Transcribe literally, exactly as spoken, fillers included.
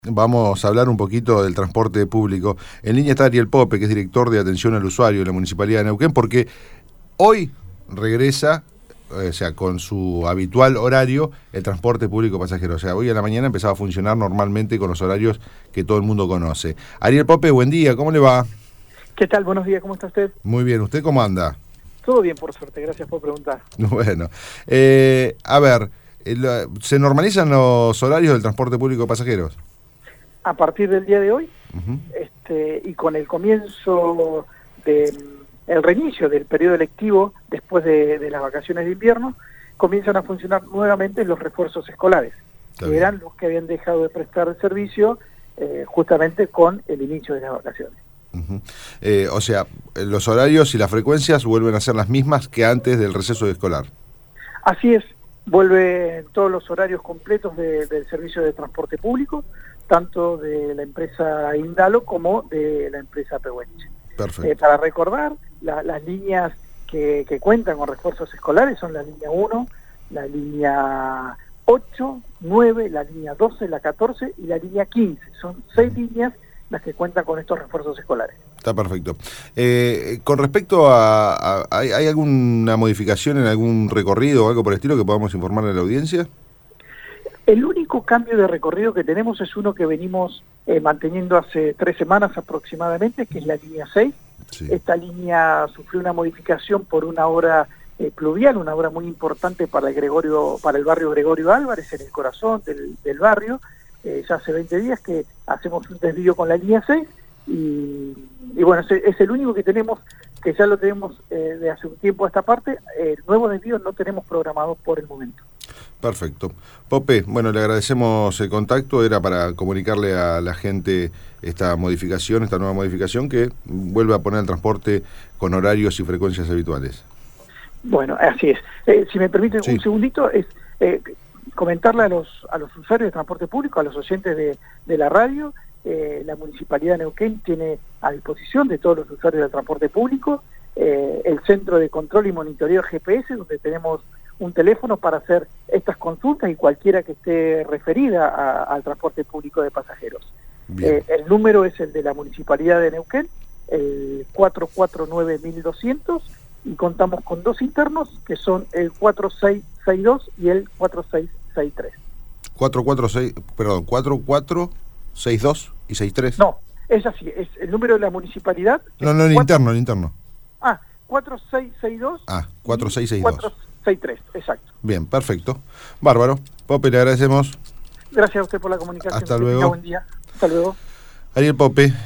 Vamos a hablar un poquito del transporte público. En línea está Ariel Pope, que es director de atención al usuario de la Municipalidad de Neuquén, porque hoy regresa, o sea, con su habitual horario, el transporte público pasajero. O sea, hoy a la mañana empezaba a funcionar normalmente con los horarios que todo el mundo conoce. Ariel Pope, buen día, ¿cómo le va? ¿Qué tal? Buenos días, ¿cómo está usted? Muy bien, ¿usted cómo anda? Todo bien, por suerte, gracias por preguntar. Bueno, eh, a ver, ¿se normalizan los horarios del transporte público de pasajeros? A partir del día de hoy, Uh-huh. este, y con el comienzo del el reinicio del periodo electivo después de, de las vacaciones de invierno, comienzan a funcionar nuevamente los refuerzos escolares, Está que bien. eran los que habían dejado de prestar el servicio eh, justamente con el inicio de las vacaciones. Uh-huh. eh, o sea, los horarios y las frecuencias vuelven a ser las mismas que antes del receso escolar. Así es, vuelven todos los horarios completos de, del servicio de transporte público, tanto de la empresa Indalo como de la empresa Pehuenche. Perfecto. Eh, para recordar, la, las líneas que, que cuentan con refuerzos escolares son la línea uno, la línea ocho, nueve, la línea doce, la catorce y la línea quince. Son seis líneas las que cuentan con estos refuerzos escolares. Está perfecto. Eh, con respecto a... a ¿hay, ¿Hay alguna modificación en algún recorrido o algo por el estilo que podamos informar a la audiencia? El único cambio de recorrido que tenemos es uno que venimos eh, manteniendo hace tres semanas aproximadamente, que es la línea seis. Sí. Esta línea sufrió una modificación por una obra eh, pluvial, una obra muy importante para el Gregorio, para el barrio Gregorio Álvarez, en el corazón del, del barrio. Eh, ya hace veinte días que hacemos un desvío con la línea seis y, y bueno, es, es el único que tenemos, que ya lo tenemos eh, de hace un tiempo a esta parte. Eh, nuevos desvíos no tenemos programados por el momento. Perfecto. Pope, bueno, le agradecemos el contacto, era para comunicarle a la gente esta modificación, esta nueva modificación que vuelve a poner el transporte con horarios y frecuencias habituales. Bueno, así es. Eh, si me permiten Sí. un segundito, es eh, comentarle a los a los usuarios de transporte público, a los oyentes de, de la radio, eh, la Municipalidad de Neuquén tiene a disposición de todos los usuarios del transporte público eh, el Centro de Control y Monitoreo G P S, donde tenemos un teléfono para hacer estas consultas y cualquiera que esté referida a, al transporte público de pasajeros. Eh, el número es el de la Municipalidad de Neuquén, el cuatro cuatro nueve mil doscientos, y contamos con dos internos que son el cuatro seis seis dos y el cuatro seis seis tres. cuatro cuatro seis, perdón, cuatro cuatro seis dos y sesenta y tres. No, es así, es el número de la municipalidad. No, no, el cuatro, interno, el interno. Ah, cuatro seis seis dos. Ah, cuatro seis seis dos. cuatro seis tres, exacto. Bien, perfecto. Bárbaro. Pope, le agradecemos. Gracias a usted por la comunicación. Hasta Que tenga luego. buen día. Hasta luego. Ariel Pope.